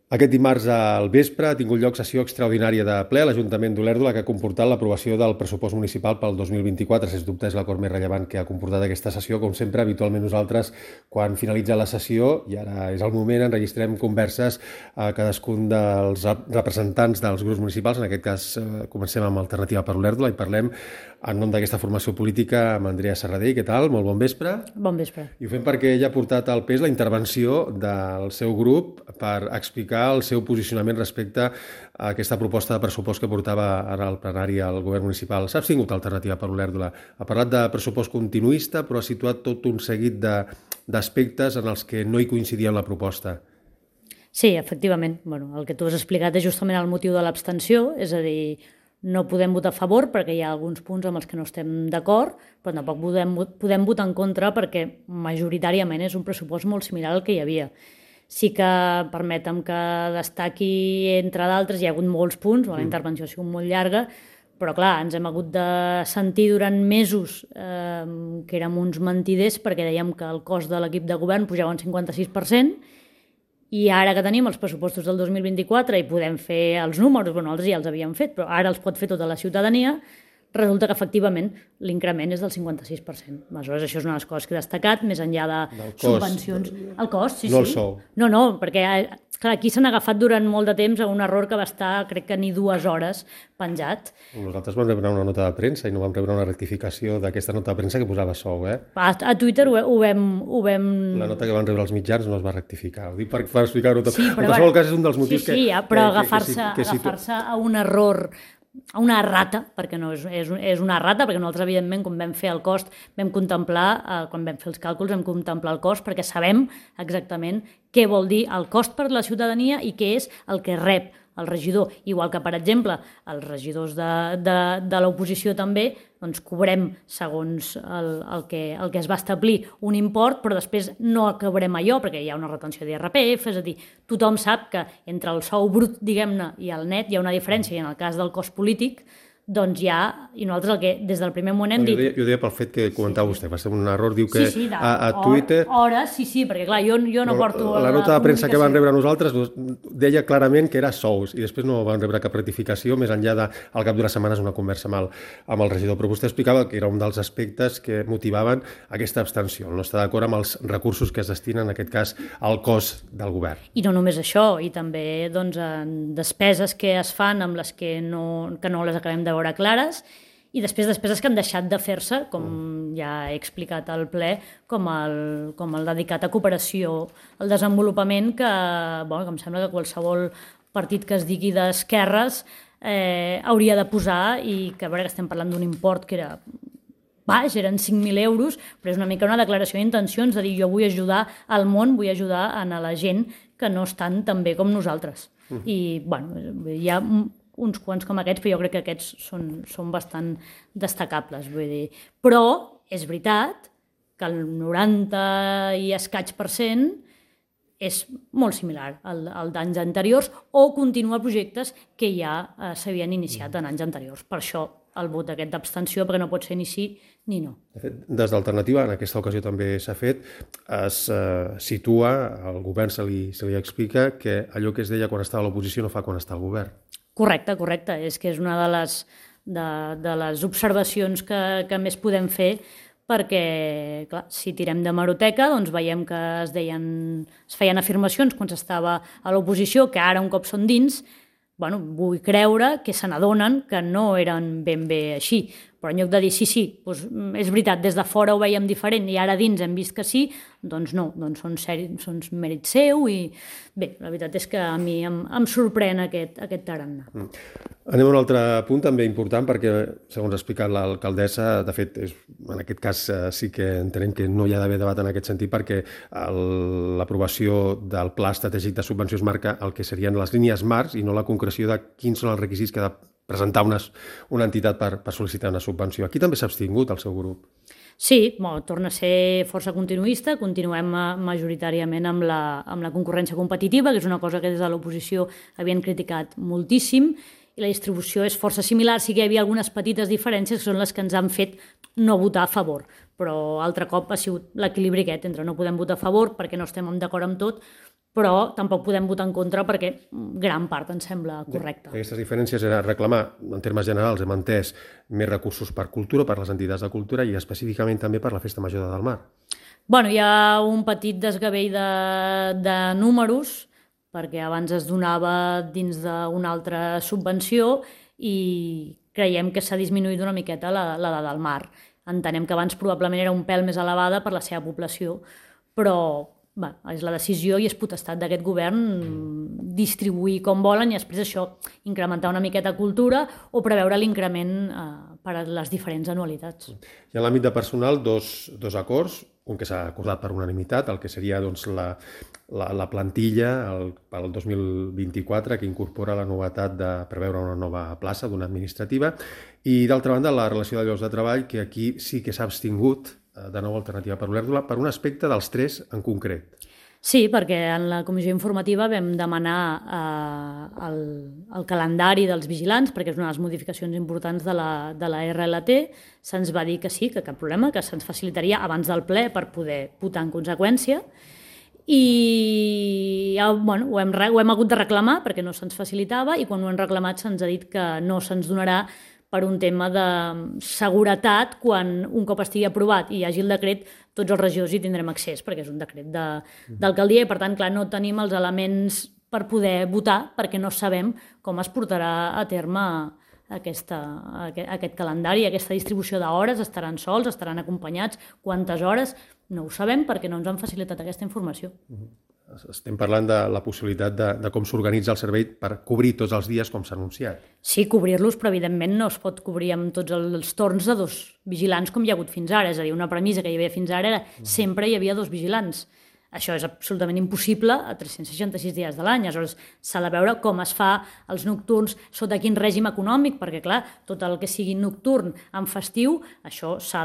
Aquest dimarts al vespre ha tingut lloc sessió extraordinària de ple a l'Ajuntament d'Olèrdola que ha comportat l'aprovació del pressupost municipal pel 2024. Sens dubte és l'acord més rellevant que ha comportat aquesta sessió. Com sempre, habitualment nosaltres, quan finalitza la sessió, i ara és el moment, enregistrem converses a cadascun dels representants dels grups municipals. En aquest cas, comencem amb Alternativa per Olèrdola i parlem en nom d'aquesta formació política amb Andrea Serradell. Què tal? Molt bon vespre. Bon vespre. I ho fem perquè ella ha portat al pes la intervenció del seu grup per explicar el seu posicionament respecte a aquesta proposta de pressupost que portava ara al plenari al govern municipal. S'ha abstingut Alternativa per Olèrdola. Ha parlat de pressupost continuista, però ha situat tot un seguit d'aspectes en els que no hi coincidia en la proposta. Sí, efectivament. El que tu has explicat és justament el motiu de l'abstenció, és a dir, no podem votar a favor perquè hi ha alguns punts amb els que no estem d'acord, però tampoc podem votar en contra perquè majoritàriament és un pressupost molt similar al que hi havia. Sí que permetem que destaqui, entre d'altres, hi ha hagut molts punts, la intervenció ha sigut molt llarga, però clar, ens hem hagut de sentir durant mesos que érem uns mentiders perquè dèiem que el cost de l'equip de govern pujava un 56%, i ara que tenim els pressupostos del 2024 i podem fer els números, nosaltres ja els havíem fet, però ara els pot fer tota la ciutadania, resulta que efectivament l'increment és del 56%. Aleshores, això és una de les coses que he destacat, més enllà de subvencions. El cost, sí, no sí. El sou. No, perquè clar, aquí s'han agafat durant molt de temps a un error que va estar, crec que ni 2 hores penjat. Nosaltres vam rebre una nota de premsa i no vam rebre una rectificació d'aquesta nota de premsa que posava sou, A Twitter ho vam... La nota que van rebre els mitjans no es va rectificar. Ho dic per explicar-ho tot. Sí, en qualsevol cas és un dels motius sí, però agafar-se a un error, a una errata, perquè no és una errata, perquè nosaltres, evidentment, quan vam fer el cost, vam contemplar, quan vam fer els càlculs, vam contemplar el cost, perquè sabem exactament què vol dir el cost per la ciutadania i què és el que rep el regidor. Igual que, per exemple, els regidors de l'oposició també, doncs cobrem segons el que es va establir un import, però després no cobrem allò, perquè hi ha una retenció d'IRPF, és a dir, tothom sap que entre el sou brut, diguem-ne, i el net hi ha una diferència, i en el cas del cost polític, doncs hi ha, i nosaltres el que des del primer moment hem dit... Jo deia pel fet que comentava vostè, va ser un error, diu que sí, a Twitter... Hores, sí, perquè clar, jo no porto... La nota de premsa que van rebre nosaltres deia clarament que era sous, i després no van rebre cap rectificació, més enllà al cap d'unes setmanes una conversa amb el regidor. Però vostè explicava que era un dels aspectes que motivaven aquesta abstenció, no estar d'acord amb els recursos que es destinen, en aquest cas, al cost del govern. I no només això, i també doncs, despeses que es fan amb les que no les acabem de veure clares, i després despeses que han deixat de fer-se, com ja he explicat al ple, com el dedicat a cooperació al desenvolupament, que em sembla que qualsevol partit que es digui d'esquerres hauria de posar, i que a veure que estem parlant d'un import que era baix, eren 5.000 euros, però és una mica una declaració d'intencions de dir jo vull ajudar al món, vull ajudar a la gent que no estan tan bé com nosaltres. I hi ha uns quants com aquests, però jo crec que aquests són bastant destacables, vull dir. Però és veritat que el 90 i escaig % és molt similar al d'anys anteriors o continua projectes que ja s'havien iniciat en anys anteriors. Per això el vot aquest d'abstenció, perquè no pot ser ni sí ni no. De fet, des d'Alternativa, en aquesta ocasió també s'ha fet, es situa, al govern se li explica que allò que es deia quan estava a l'oposició no fa quan està al govern. Correcte. És que és una de les observacions que més podem fer, perquè, clar, si tirem d'hemeroteca, doncs veiem que es feien afirmacions quan s'estava a l'oposició, que ara un cop són dins, vull creure que se n'adonen que no eren ben bé així. Però en lloc de dir sí, doncs és veritat, des de fora ho veiem diferent i ara dins hem vist que sí, doncs no, doncs són mèrit seu, i bé, la veritat és que a mi em sorprèn aquest tarannà. Anem a un altre punt també important, perquè, segons ha explicat l'alcaldessa, de fet, en aquest cas sí que entenem que no hi ha d'haver debat en aquest sentit, perquè l'aprovació del Pla Estratègic de Subvencions marca el que serien les línies marcs i no la concreció de quins són els requisits que ha de presentar una entitat per sol·licitar una subvenció. Aquí també s'ha abstingut el seu grup. Sí, torna a ser força continuista, continuem majoritàriament amb la concurrència competitiva, que és una cosa que des de l'oposició havien criticat moltíssim, i la distribució és força similar, sí que hi havia algunes petites diferències que són les que ens han fet no votar a favor, però altre cop ha sigut l'equilibri aquest entre no podem votar a favor perquè no estem d'acord amb tot, però tampoc podem votar en contra perquè gran part ens sembla correcta. Aquestes diferències era reclamar, en termes generals, hem entès, més recursos per cultura, per les entitats de cultura i específicament també per la Festa Major de Delmar. Bueno, hi ha un petit desgavell de números, perquè abans es donava dins d'una altra subvenció i creiem que s'ha disminuït una miqueta la de Delmar. Entenem que abans probablement era un pèl més elevada per la seva població, però és la decisió i és potestat d'aquest govern distribuir com volen i després això incrementar una miqueta cultura o preveure l'increment per a les diferents anualitats. I en l'àmbit de personal, dos acords, un que s'ha acordat per unanimitat, el que seria doncs, la plantilla pel 2024, que incorpora la novetat de preveure una nova plaça d'una administrativa, i d'altra banda la relació de llocs de treball, que aquí sí que s'ha abstingut de nou Alternativa per Olèrdola, per un aspecte dels tres en concret. Sí, perquè en la comissió informativa vam demanar el calendari dels vigilants, perquè és una de les modificacions importants de la RLT. Se'ns va dir que sí, que cap problema, que se'ns facilitaria abans del ple per poder votar en conseqüència. I ho hem hagut de reclamar perquè no se'ns facilitava i quan ho hem reclamat se'ns ha dit que no se'ns donarà per un tema de seguretat quan un cop estigui aprovat i hi hagi el decret, tots els regidors hi tindrem accés, perquè és un decret d'alcaldia i, per tant, clar, no tenim els elements per poder votar perquè no sabem com es portarà a terme aquest calendari, aquesta distribució d'hores, estaran sols, estaran acompanyats, quantes hores, no ho sabem perquè no ens han facilitat aquesta informació. Estem parlant de la possibilitat de com s'organitza el servei per cobrir tots els dies com s'ha anunciat. Sí, cobrir-los, però evidentment no es pot cobrir amb tots els torns de 2 vigilants com hi ha hagut fins ara. És a dir, una premissa que hi havia fins ara era sempre hi havia 2 vigilants. Això és absolutament impossible a 366 dies de l'any. Aleshores, s'ha de veure com es fa els nocturns, sota quin règim econòmic, perquè, clar, tot el que sigui nocturn en festiu, això s'ha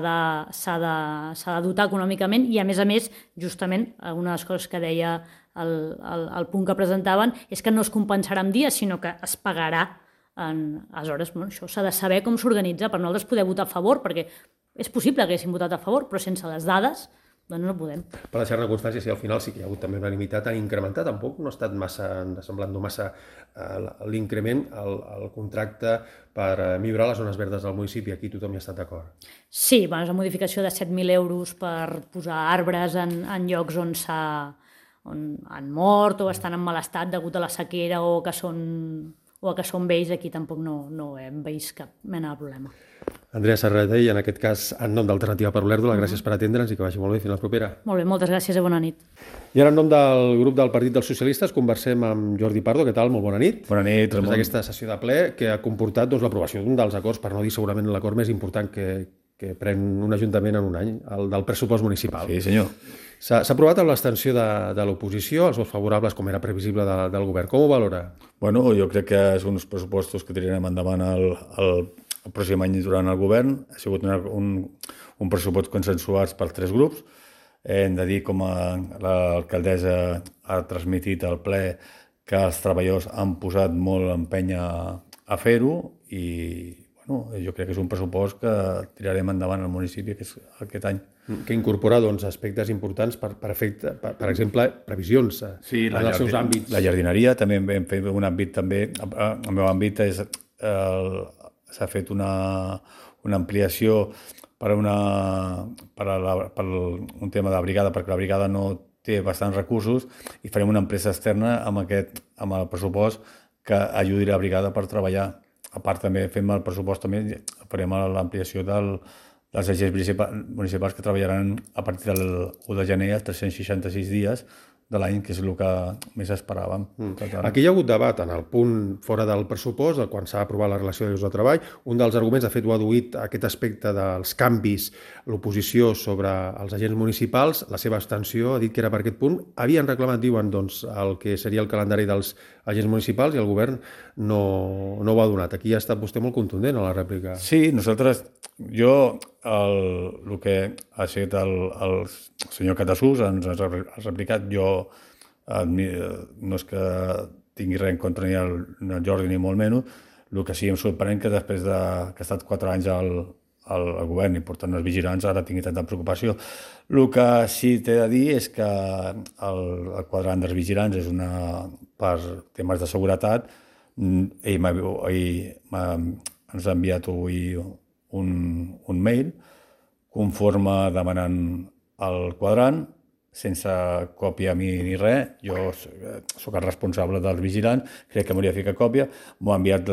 de dotar econòmicament i, a més, justament, una de les coses que deia el punt que presentaven és que no es compensarà en dies, sinó que es pagarà. Aleshores, això s'ha de saber com s'organitza per nosaltres poder votar a favor, perquè és possible que haguéssim votat a favor, però sense les dades doncs no podem. Per deixar-ne constància, si al final sí que hi ha hagut també unanimitat, han incrementat, tampoc no ha estat semblant massa l'increment al contracte per millorar les zones verdes del municipi. Aquí tothom hi ha estat d'acord. Sí, és una modificació de 7.000 euros per posar arbres en llocs on han mort o estan en mal estat degut a la sequera o que són vells. Aquí tampoc no hem vist cap mena de problema. Andrea Serradell, en aquest cas, en nom d'Alternativa per Olèrdola, gràcies per atendre'ns i que vagi molt bé. Fins la propera. Molt bé, moltes gràcies i bona nit. I ara, en nom del grup del Partit dels Socialistes, conversem amb Jordi Pardo. Què tal? Molt bona nit. Bona nit, Ramon. D'aquesta sessió de ple que ha comportat l'aprovació d'un dels acords, per no dir segurament l'acord més important que pren un ajuntament en un any, el del pressupost municipal. Sí, senyor. S'ha aprovat amb l'abstenció de l'oposició, els vots favorables, com era previsible, del govern. Com ho valora? Bueno, jo crec que són uns pressupostos que tirarem endavant el pròxim any durant el govern. Ha sigut un pressupost consensuat per 3 grups. Hem de dir, com l'alcaldessa ha transmitit al ple, que els treballadors han posat molt empeny a fer-ho i jo crec que és un pressupost que tirarem endavant al municipi aquest any. Que incorpora aspectes importants per exemple, previsions en els seus àmbits. La jardineria, també hem fet un àmbit també, el meu àmbit s'ha fet una ampliació per un tema de brigada, perquè la brigada no té bastants recursos i farem una empresa externa amb el pressupost que ajudi la brigada per treballar. A part, també fem el pressupost, també farem l'ampliació dels agents municipals que treballaran a partir del 1 de gener a 366 dies de l'any, que és el que més esperàvem. Aquí hi ha hagut debat en el punt fora del pressupost, quan s'ha aprovat la relació de llocs de treball. Un dels arguments, de fet, ho ha duit aquest aspecte dels canvis, l'oposició sobre els agents municipals, la seva abstenció ha dit que era per aquest punt. Havien reclamat, diuen, el que seria el calendari dels agents municipals i el govern no ho ha donat. Aquí ha estat vostè molt contundent a la rèplica. Sí, el que ha estat el senyor Catasús ens ha replicat. Jo no és que tingui res en contra ni el Jordi ni molt menys. El que sí em sorprèn que després que ha estat 4 anys el govern i portant els vigilants ara tingui tanta preocupació. El que sí t'he de dir és que el quadrant dels vigilants és per temes de seguretat. Ell ens ha enviat avui un mail conforme demanant el quadrant, sense còpia a mi ni res. Jo sóc el responsable dels vigilants, crec que m'hauria de ficar còpia. M'ho ha enviat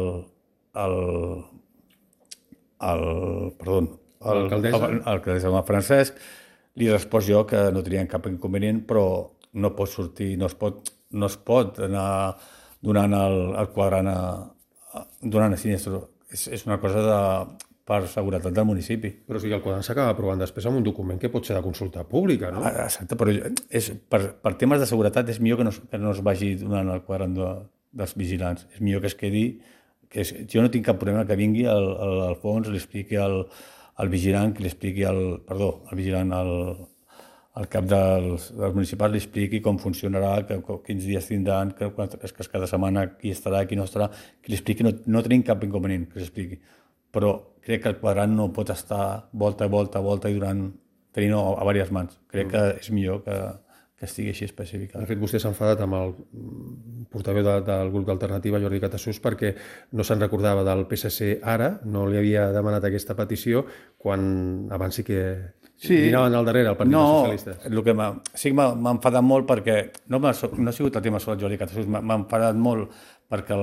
l'alcaldessa Francesc. Li he respost jo que no tenien cap inconvenient, però no pot sortir, no es pot anar donant el quadrant donant a sinistre. És una cosa per seguretat del municipi. Però el quadrant s'acaba aprovant després amb un document que pot ser de consulta pública, no? Exacte, però per temes de seguretat és millor que no es vagi donant el quadrant dels vigilants. És millor que es quedi... Jo no tinc cap problema que vingui al Alfons, li expliqui al vigilant, que li expliqui al vigilant, al cap dels municipals, li expliqui com funcionarà, quins dies tindran, que cada setmana qui estarà, qui no estarà, que li expliqui. No tenim cap inconvenient que s'expliqui. Però crec que el quadrant no pot estar volta i tenint-ho a diverses mans. Crec que és millor que estigui així especificat. De fet, vostè s'ha enfadat amb el portaveu del grup d'Alternativa, Jordi Catassús, perquè no se'n recordava del PSC ara, no li havia demanat aquesta petició, quan abans sí que anaven al darrere el Partit Socialista. No, sí que m'ha enfadat molt perquè no ha sigut el tema sobre el Jordi Catassús, m'ha enfadat molt perquè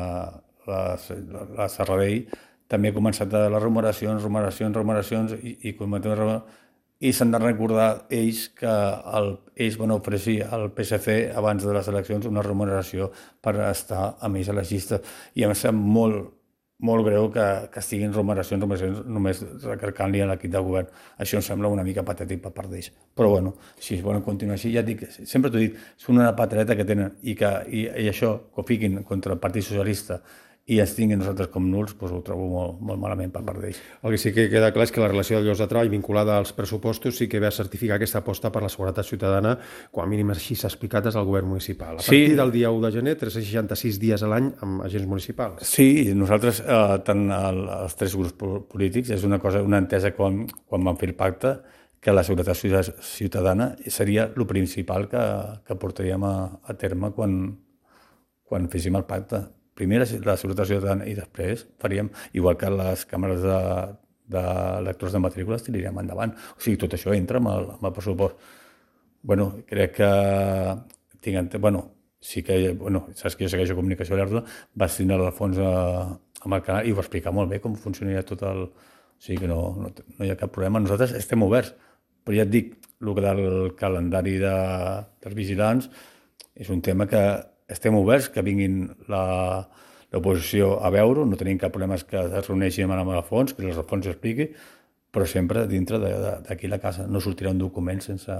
la Serradell també ha començat a les remuneracions i s'han de recordar ells que ells van oferir al PSC abans de les eleccions una remuneració per estar amb ells a les llistes, i em sembla molt greu que estiguin remuneracions només recarcant-li a l'equip de govern. Això em sembla una mica patètic per part d'ells. Però bueno, si es volen continuar així, ja dic, sempre t'ho dic, són una patreta que tenen, i això, que ho fiquin contra el Partit Socialista i ens tinguin nosaltres com nuls, doncs ho trobo molt malament per part d'ells. El que sí que queda clar és que la relació de llocs de treball vinculada als pressupostos sí que ve a certificar aquesta aposta per la seguretat ciutadana, com a mínim així s'ha explicat des del govern municipal. A partir del dia 1 de gener, 366 dies a l'any amb agents municipals. Sí, nosaltres, tant els tres grups polítics, és una entesa quan vam fer el pacte, que la seguretat ciutadana seria el principal que portaríem a terme quan féssim el pacte. Primer la seguretat ciutadana i després faríem, igual que les càmeres de lectors de matrícules, tiraríem endavant. O sigui, tot això entra amb el pressupost. Crec que sí que, saps que jo segueixo comunicació a l'Erdula, vaig tindre l'Alfons amb el canal i ho va explicar molt bé com funcionaria tot el... O sigui que no hi ha cap problema. Nosaltres estem oberts, però ja et dic, el del calendari dels vigilants és un tema que estem oberts, que vinguin l'oposició a veure, no tenim cap problema que es reuneixin amb l'Alfons, que l'Alfons expliqui, però sempre dintre d'aquí la casa. No sortirà un document sense...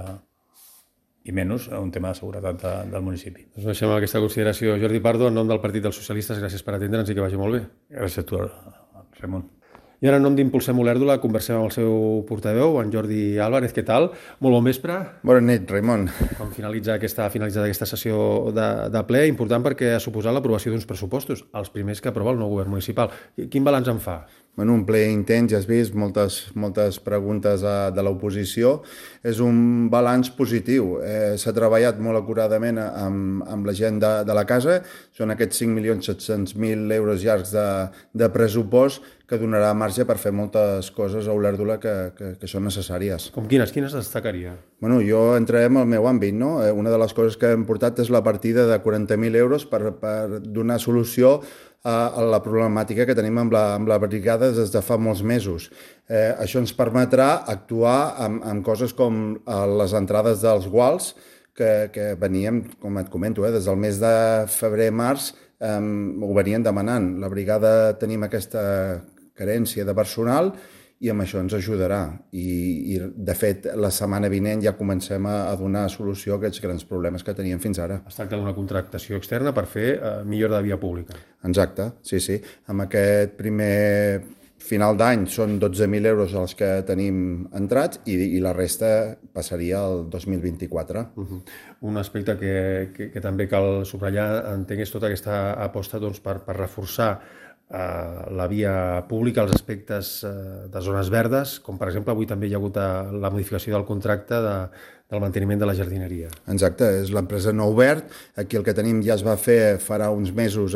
i menys un tema de seguretat del municipi. Doncs deixem aquesta consideració. Jordi Pardo, en nom del Partit dels Socialistes, gràcies per atendre'ns i que vagi molt bé. Gràcies a tu, Ramon. I ara, en nom d'Impulsem Olèrdola, conversem amb el seu portaveu, en Jordi Álvarez. Què tal? Molt bon vespre. Bona nit, Raimon. Com finalitzat aquesta sessió de ple, important perquè ha suposat l'aprovació d'uns pressupostos, els primers que aprova el nou govern municipal. Quin balanç en fa? Un ple intens, ja has vist, moltes preguntes de l'oposició. És un balanç positiu. S'ha treballat molt acuradament amb la gent de la casa. Són aquests 5.700.000 euros llargs de pressupost que donarà marge per fer moltes coses a Olèrdola que són necessàries. Com quines? Quines destacaria? Jo entrarem al meu àmbit, no? Una de les coses que hem portat és la partida de 40.000 euros per donar solució a la problemàtica que tenim amb la brigada des de fa molts mesos. Això ens permetrà actuar amb coses com les entrades dels guals, que veníem, com et comento, des del mes de febrer-març ho venien demanant. La brigada tenim aquesta carència de personal i amb això ens ajudarà. I de fet, la setmana vinent ja comencem a donar solució a aquests grans problemes que teníem fins ara. Es tracta d'una contractació externa per fer millora de via pública. Exacte, sí. Amb aquest primer final d'any són 12.000 euros els que tenim entrats i la resta passaria al 2024. Un aspecte que també cal subratllar, entenc, és tota aquesta aposta per reforçar la via pública, els aspectes de zones verdes, com per exemple avui també hi ha hagut la modificació del contracte del manteniment de la jardineria. Exacte, és l'empresa No Obert. Aquí el que tenim ja es va fer farà uns mesos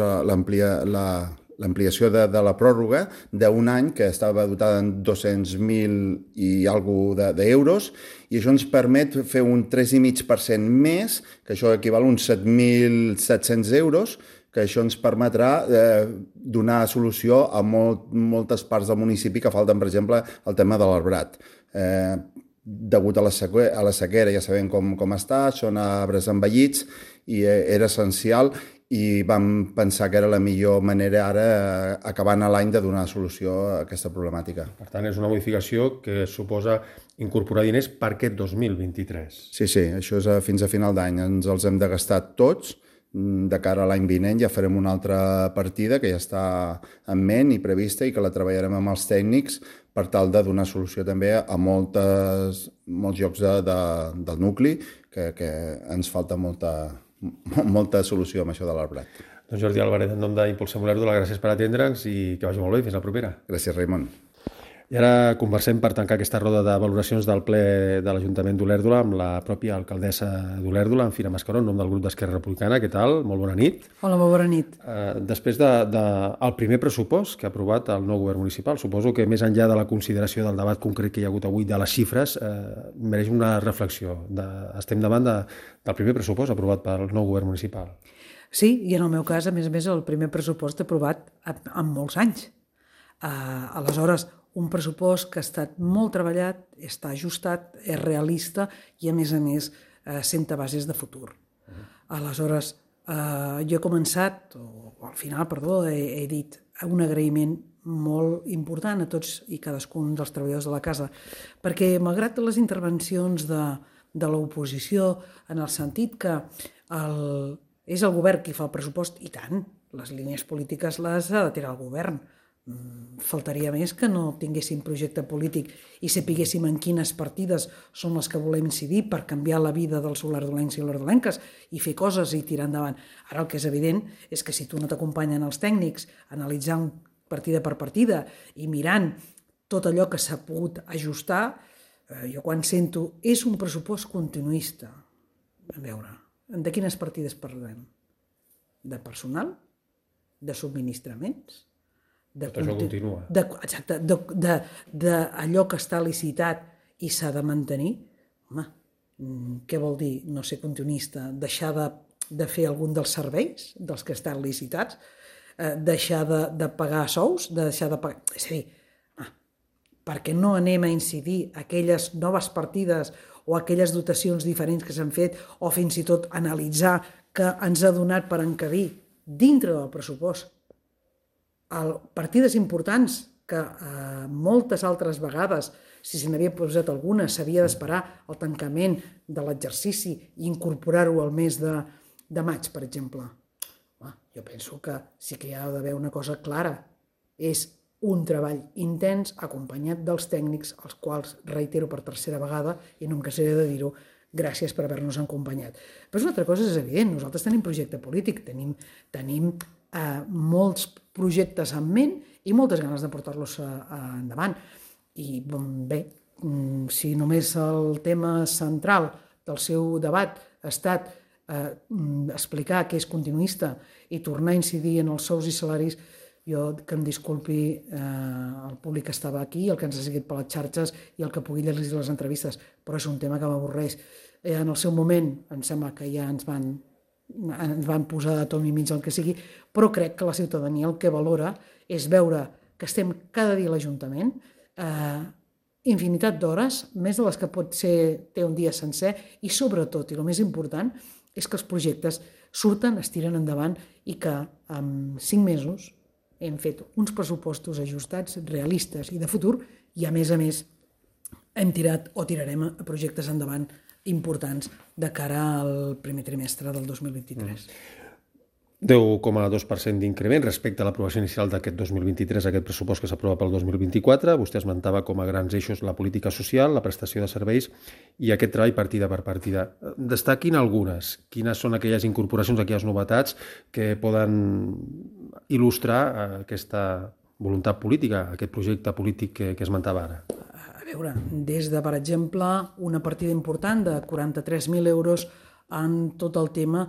l'ampliació de la pròrroga d'un any que estava dotada en 200.000 i alguna d'euros, i això ens permet fer un 3,5% més, que això equival a uns 7.700 euros, que això ens permetrà donar solució a moltes parts del municipi que falten, per exemple, el tema de l'arbrat. Degut a la sequera, ja sabem com està, són arbres envellits i era essencial, i vam pensar que era la millor manera ara, acabant l'any, de donar solució a aquesta problemàtica. Per tant, és una modificació que suposa incorporar diners per aquest 2023. Sí, això és fins a final d'any. Ens els hem de gastar tots. De cara a l'any vinent ja farem una altra partida que ja està en ment i prevista i que la treballarem amb els tècnics per tal de donar solució també a molts llocs del nucli que ens falta molta solució amb això de l'arbrat. Doncs Jordi Álvarez, en nom d'Impulsem Olèrdola, gràcies per atendre'ns i que vagi molt bé. Fins la propera. Gràcies, Raimon. I ara conversem per tancar aquesta roda de valoracions del ple de l'Ajuntament d'Olèrdola amb la pròpia alcaldessa d'Olèrdola, en Fira Mascaró, en nom del grup d'Esquerra Republicana. Què tal? Molt bona nit. Hola, molt bona nit. Després del primer pressupost que ha aprovat el nou govern municipal, suposo que més enllà de la consideració del debat concret que hi ha hagut avui de les xifres, mereix una reflexió. Estem davant del primer pressupost aprovat pel nou govern municipal. Sí, i en el meu cas, a més, el primer pressupost aprovat en molts anys. Aleshores, un pressupost que ha estat molt treballat, està ajustat, és realista i, a més, senta bases de futur. Aleshores, jo he començat, o al final, he dit un agraïment molt important a tots i cadascun dels treballadors de la casa, perquè, malgrat les intervencions de l'oposició, en el sentit que és el govern qui fa el pressupost, i tant, les línies polítiques les ha de tirar el govern. Faltaria més que no tinguéssim projecte polític i sapiguéssim en quines partides són les que volem incidir per canviar la vida dels olerdolencs i olerdolenques i fer coses i tirar endavant. Ara el que és evident és que si tu no t'acompanyen els tècnics analitzant partida per partida i mirant tot allò que s'ha pogut ajustar, jo quan sento és un pressupost continuista. A veure, de quines partides parlem? De personal? De subministraments? Tot això continua. Exacte, d'allò que està licitat i s'ha de mantenir. Home, què vol dir no ser continuista? Deixar de fer algun dels serveis dels que estan licitats? Deixar de pagar sous? Deixar de pagar... És a dir, perquè no anem a incidir aquelles noves partides o aquelles dotacions diferents que s'han fet o fins i tot analitzar que ens ha donat per encabir dintre del pressupost partides importants que moltes altres vegades, si se n'havia posat alguna, s'havia d'esperar el tancament de l'exercici i incorporar-ho al mes de maig, per exemple. Jo penso que sí que hi ha d'haver una cosa clara. És un treball intens acompanyat dels tècnics, als quals reitero per tercera vegada, i no em cansaré de dir-ho, gràcies per haver-nos acompanyat. Però una altra cosa és evident, nosaltres tenim projecte polític, tenim molts projectes en ment i moltes ganes de portar-los endavant. I bé, si només el tema central del seu debat ha estat explicar que és continuista i tornar a incidir en els sous i salaris, jo que em disculpi el públic que estava aquí, el que ens ha seguit per les xarxes i el que pugui llegir les entrevistes, però és un tema que m'avorreix. En el seu moment em sembla que ja ens van posar a tom i mig el que sigui, però crec que la ciutadania el que valora és veure que estem cada dia a l'Ajuntament, infinitat d'hores, més de les que pot ser té un dia sencer, i sobretot, i el més important, és que els projectes surten, es tiren endavant i que en 5 mesos hem fet uns pressupostos ajustats, realistes i de futur, i a més hem tirat o tirarem a projectes endavant importants de cara al primer trimestre del 2023. 10,2% d'increment respecte a l'aprovació inicial d'aquest 2023, aquest pressupost que s'aprova pel 2024. Vostè esmentava com a grans eixos la política social, la prestació de serveis i aquest treball partida per partida. Destaquin algunes. Quines són aquelles incorporacions, aquelles novetats que poden il·lustrar aquesta voluntat política, aquest projecte polític que esmentava ara? A veure, des de, per exemple, una partida important de 43.000 euros en tot el tema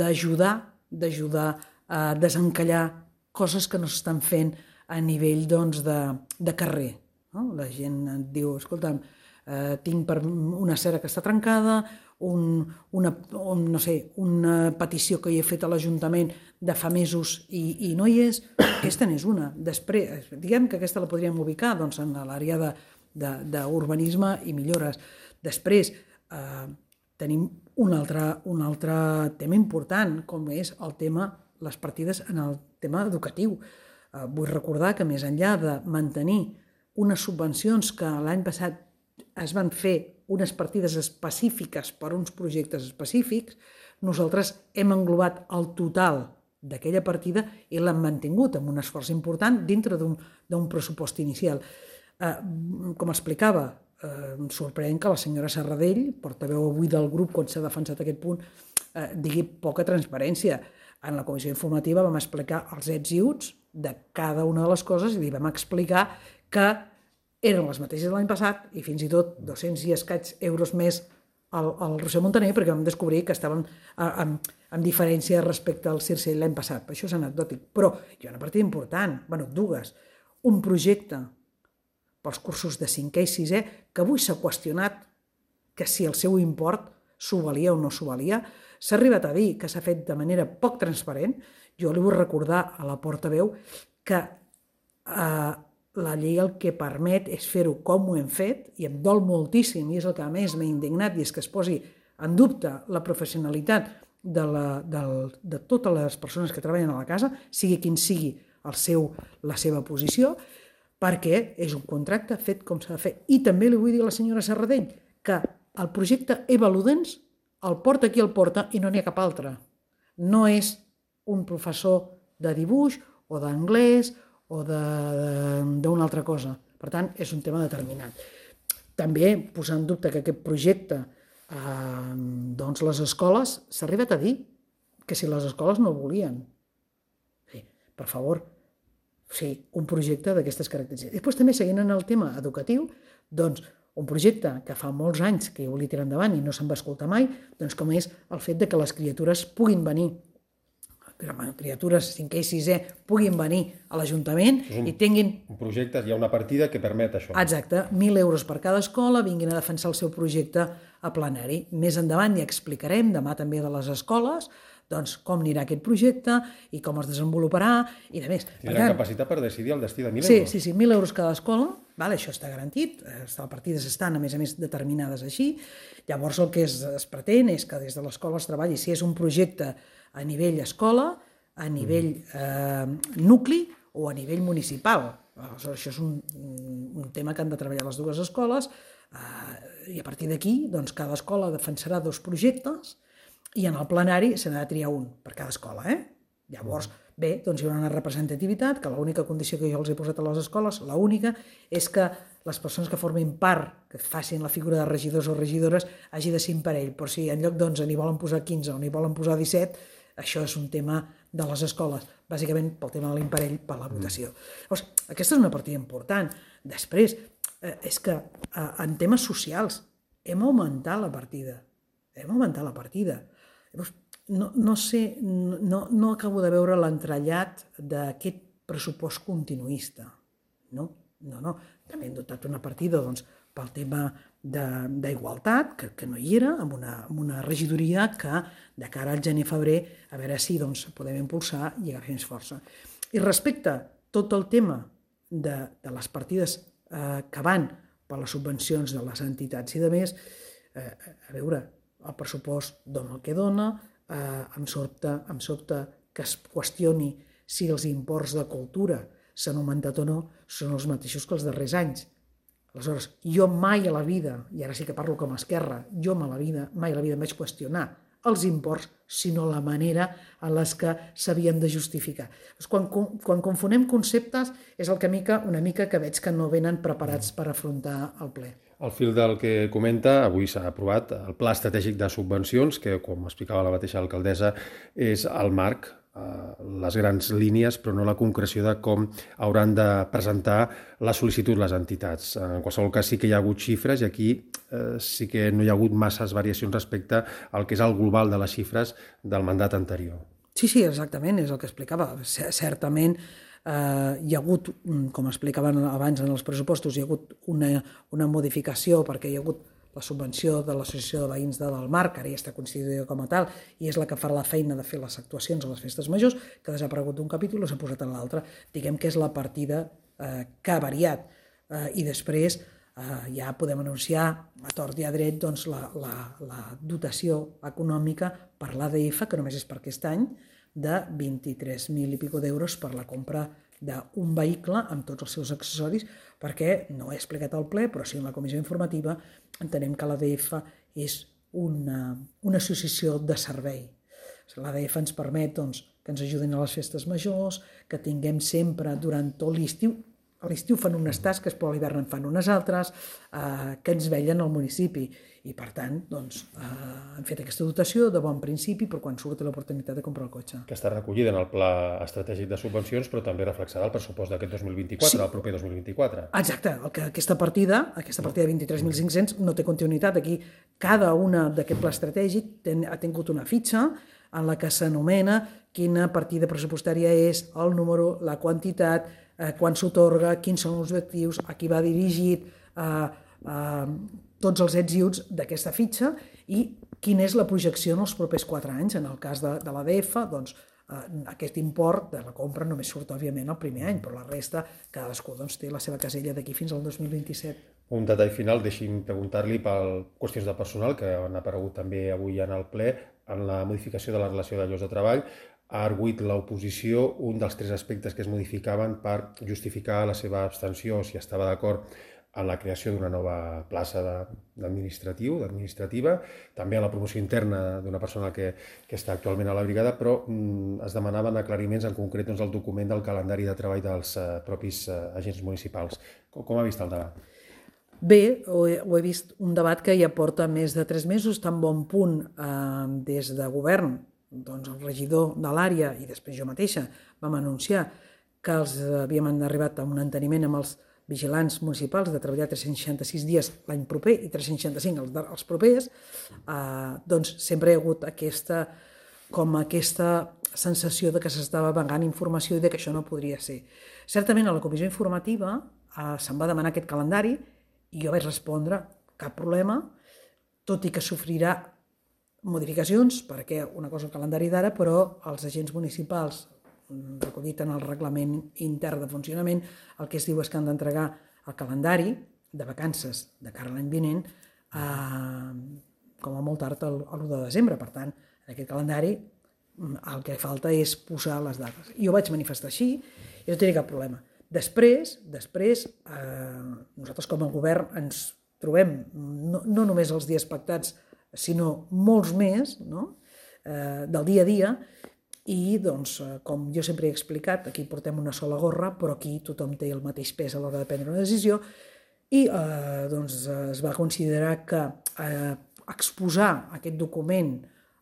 d'ajudar a desencallar coses que no s'estan fent a nivell doncs, de carrer. No? La gent et diu, escolta'm, tinc una cera que està trencada, una petició que hi he fet a l'Ajuntament de fa mesos i no hi és. Aquesta n'és una. Després, diguem que aquesta la podríem ubicar doncs, en l'àrea d'urbanisme i millores. Després, tenim un altre tema important, com és el tema, les partides en el tema educatiu. Vull recordar que més enllà de mantenir unes subvencions que l'any passat es van fer unes partides específiques per uns projectes específics, nosaltres hem englobat el total d'aquella partida i l'hem mantingut amb un esforç important dintre d'un pressupost inicial. Com explicava, em sorprèn que la senyora Serradell, portaveu avui del grup quan s'ha defensat aquest punt, digui poca transparència. En la comissió informativa vam explicar els ets i uts de cada una de les coses i li vam explicar que eren les mateixes de l'any passat i fins i tot 200 i escaig euros més al Roser Montaner perquè vam descobrir que estaven en diferència respecte al Circell l'any passat. Això és anecdòtic. Però hi ha una partida important, dues. Un projecte pels cursos de 5è i 6è que avui s'ha qüestionat que si el seu import s'ho valia o no s'ho valia. S'ha arribat a dir que s'ha fet de manera poc transparent. Jo li vull recordar a la portaveu que la llei el que permet és fer-ho com ho hem fet i em dol moltíssim i és el que a més m'ha indignat i és que es posi en dubte la professionalitat de totes les persones que treballen a la casa, sigui quin sigui la seva posició, perquè és un contracte fet com s'ha de fer. I també li vull dir a la senyora Serradell que el projecte Eva Ludens el porta qui el porta i no n'hi ha cap altre. No és un professor de dibuix o d'anglès o d'una altra cosa. Per tant, és un tema determinat. També posar en dubte que aquest projecte, doncs les escoles, s'ha arribat a dir que si les escoles no el volien. Sí, per favor, sí, un projecte d'aquestes característiques. Després també seguint en el tema educatiu, doncs un projecte que fa molts anys que jo volia tirar endavant i no se'n va escoltar mai, doncs com és el fet de que les criatures puguin venir criatures 5è i 6è puguin venir a l'Ajuntament i tinguin... Un projecte, hi ha una partida que permet això. Exacte, 1.000 euros per cada escola, vinguin a defensar el seu projecte a plenari. Més endavant ja explicarem, demà també de les escoles, doncs com anirà aquest projecte i com es desenvoluparà i de més. Tindran capacitat per decidir el destí de 1.000 euros. Sí, 1.000 euros cada escola, això està garantit, les partides estan a més determinades així. Llavors el que es pretén és que des de l'escola es treballi, si és un projecte a nivell escola, a nivell nucli o a nivell municipal. Aleshores, això és un tema que han de treballar les dues escoles i a partir d'aquí doncs, cada escola defensarà 2 projectes i en el plenari se n'ha de triar un per cada escola. Llavors, bé, doncs hi haurà una representativitat, que l'única condició que jo els he posat a les escoles, l'única, és que les persones que formin part, que facin la figura de regidors o regidores, hagi de ser imparell. Però si en lloc d'11 n'hi volen posar 15 o n'hi volen posar 17, això és un tema de les escoles, bàsicament pel tema de l'imparell per la votació. Llavors, aquesta és una partida important. Després, és que en temes socials hem augmentat la partida. Llavors, no sé, no acabo de veure l'entrellat d'aquest pressupost continuista. No. També hem dotat una partida pel tema d'igualtat, que no hi era, amb una regidoria que de cara al gener-febrer a veure si podem impulsar i agafar més força. I respecte a tot el tema de les partides que van per les subvencions de les entitats i de més, a veure, el pressupost dona el que dona, em sobta que es qüestioni si els imports de cultura s'han augmentat o no, són els mateixos que els darrers anys. Aleshores, jo mai a la vida, i ara sí que parlo com a esquerra, mai a la vida em vaig qüestionar els imports, sinó la manera en les que s'havien de justificar. Quan confonem conceptes és una mica que veig que no venen preparats per afrontar el ple. Al fil del que comenta, avui s'ha aprovat el Pla Estratègic de Subvencions, que, com explicava la mateixa alcaldessa, és el marc les grans línies, però no la concreció de com hauran de presentar la sol·licitud les entitats. En qualsevol cas sí que hi ha hagut xifres i aquí sí que no hi ha hagut masses variacions respecte al que és el global de les xifres del mandat anterior. Sí, exactament, és el que explicava. Certament hi ha hagut, com explicaven abans en els pressupostos, hi ha hagut una modificació perquè hi ha hagut la subvenció de l'Associació de Veïns de Dalmar, que ara ja està constituïda com a tal, i és la que fa la feina de fer les actuacions a les festes majors, que ha desaparegut d'un capítol i s'ha posat en l'altre. Diguem que és la partida que ha variat. I després ja podem anunciar a tort i a dret doncs, la dotació econòmica per l'ADF, que només és per aquest any, de 23.000 i pico d'euros per la compra d'un vehicle amb tots els seus accessoris, perquè no he explicat al ple, però sí en la comissió informativa entenem que l'ADF és una associació de servei. L'ADF ens permet doncs, que ens ajudin a les festes majors, que tinguem sempre durant tot l'estiu. A l'estiu fan unes tasques, però a l'hivern en fan unes altres, que ens vetllen al municipi. I, per tant, doncs, han fet aquesta dotació de bon principi per quan surti l'oportunitat de comprar el cotxe. Que està recollida en el Pla Estratègic de Subvencions, però també reflexada al pressupost d'aquest 2024, sí. El proper 2024. Exacte, aquesta partida de 23.500 no té continuïtat. Aquí cada una d'aquest pla estratègic ha tingut una fitxa en la que s'anomena quina partida pressupostària és, el número, la quantitat, quan s'atorga, quins són els objectius, a qui va dirigit, tots els ets i uts d'aquesta fitxa i quina és la projecció en els propers 4 anys. En el cas de l'ADF, doncs, aquest import de la compra només surt, òbviament, el primer any, però la resta, cadascú té la seva casella d'aquí fins al 2027. Un detall final, deixi'm preguntar-li per qüestions de personal, que han aparegut també avui en el ple, en la modificació de la relació de llocs de treball. Ha arguït l'oposició un dels 3 aspectes que es modificaven per justificar la seva abstenció, si estava d'acord en la creació d'una nova plaça d'administrativa, també en la promoció interna d'una persona que està actualment a la brigada, però es demanaven aclariments en concret doncs, el document del calendari de treball dels propis agents municipals. Com ha vist el debat? Bé, ho he vist un debat que ja porta més de 3 mesos, tan bon punt des de govern, doncs el regidor de l'àrea i després jo mateixa vam anunciar que havíem arribat a un enteniment amb els vigilants municipals de treballar 366 dies l'any proper i 365 els propers, doncs sempre hi ha hagut aquesta sensació de que s'estava vengant informació i de que això no podria ser. Certament a la comissió informativa se'n va demanar aquest calendari i jo vaig respondre cap problema, tot i que sofrirà modificacions, perquè una cosa el calendari d'ara, però els agents municipals, recollit en el reglament intern de funcionament, el que es diu és que han d'entregar el calendari de vacances de cara a l'any vinent com a molt tard l'1 de desembre. Per tant, en aquest calendari el que falta és posar les dates. Jo vaig manifestar així i no tenia cap problema. Després, nosaltres com a govern ens trobem no només els dies pactats, sinó molts més, no? Del dia a dia, i doncs, com jo sempre he explicat, aquí portem una sola gorra, però aquí tothom té el mateix pes a l'hora de prendre una decisió, i doncs, es va considerar que exposar aquest document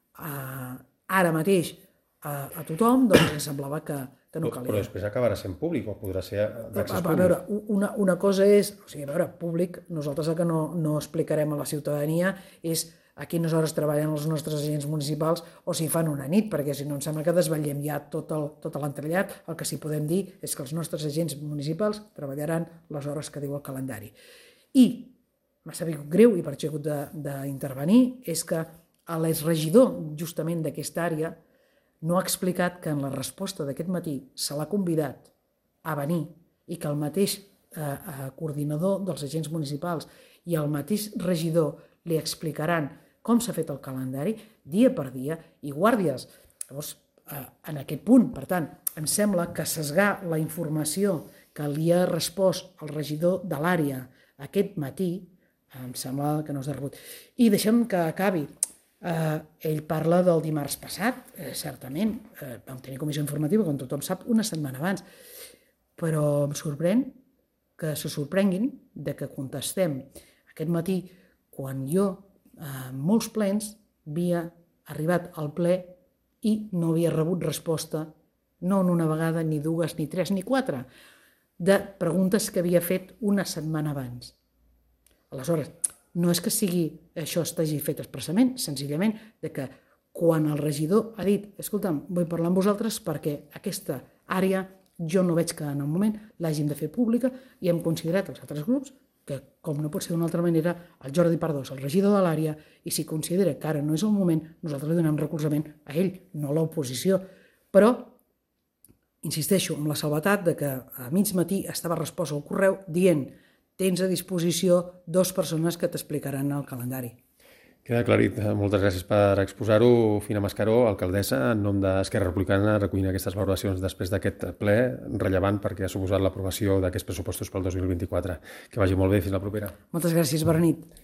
ara mateix a tothom, doncs ens semblava que no calia. Però després acabarà sent públic o podrà ser d'accés públic? A veure, una cosa és, públic, nosaltres el que no explicarem a la ciutadania és a quines hores treballen els nostres agents municipals o si fan una nit, perquè si no em sembla que desvetllem ja tot l'entrellat. El que sí podem dir és que els nostres agents municipals treballaran les hores que diu el calendari. I m'ha sabut greu, i per això he hagut d'intervenir, és que l'exregidor justament d'aquesta àrea no ha explicat que en la resposta d'aquest matí se l'ha convidat a venir i que el mateix coordinador dels agents municipals i el mateix regidor li explicaran com s'ha fet el calendari dia per dia i guàrdies. Llavors, en aquest punt, per tant, em sembla que sesgar la informació que li ha respost el regidor de l'àrea aquest matí, em sembla que no és de rebut. I deixem que acabi. Ell parla del dimarts passat, certament, vam tenir comissió informativa, com tothom sap, una setmana abans, però em sorprèn que se sorprenguin de que contestem aquest matí quan jo, en molts plens, havia arribat al ple i no havia rebut resposta, no en una vegada, ni dues, ni tres, ni quatre, de preguntes que havia fet una setmana abans. Aleshores, no és que això estigui fet expressament, senzillament de que quan el regidor ha dit escolta'm, vull parlar amb vosaltres perquè aquesta àrea jo no veig que en el moment l'hàgim de fer pública i hem considerat els altres grups que, com no pot ser d'una altra manera, el Jordi Pardo és el regidor de l'àrea i si considera que ara no és el moment, nosaltres li donem recolzament a ell, no a l'oposició. Però insisteixo amb la salvetat de que a mig matí estava respost al correu dient tens a disposició 2 persones que t'explicaran el calendari. Queda aclarit. Moltes gràcies per exposar-ho. Fina Mascaró, alcaldessa, en nom d'Esquerra Republicana, recollint aquestes valoracions després d'aquest ple rellevant perquè ha suposat l'aprovació d'aquests pressupostos pel 2024. Que vagi molt bé. Fins la propera. Moltes gràcies, bona nit.